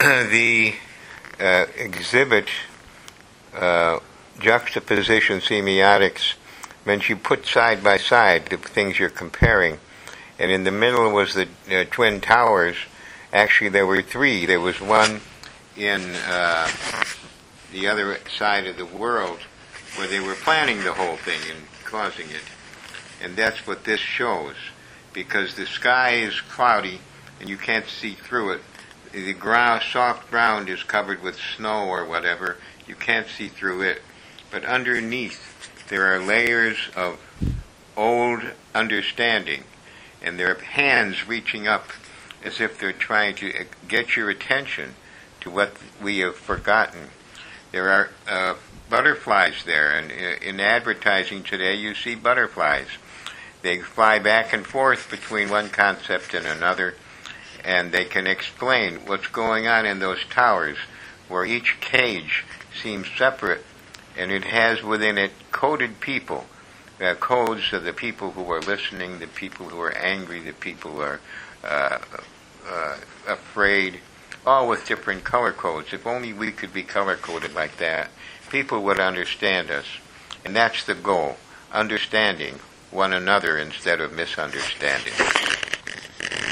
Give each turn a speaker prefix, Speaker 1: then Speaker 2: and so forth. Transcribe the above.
Speaker 1: the exhibit juxtaposition semiotics meant you put side by side the things you're comparing. And in the middle was the Twin Towers. Actually, there were three. There was one in the other side of the world where they were planning the whole thing and causing it. And that's what this shows. Because the sky is cloudy and you can't see through it. The soft ground is covered with snow or whatever. You can't see through it. But underneath, there are layers of old understanding. And there are hands reaching up as if they're trying to get your attention to what we have forgotten. There are butterflies there, and in advertising today you see butterflies. They fly back and forth between one concept and another, and they can explain what's going on in those towers, where each cage seems separate, and it has within it coded people. Codes of the people who are listening, the people who are angry, the people who are afraid, all with different color codes. If only we could be color-coded like that, people would understand us. And that's the goal, understanding one another instead of misunderstanding.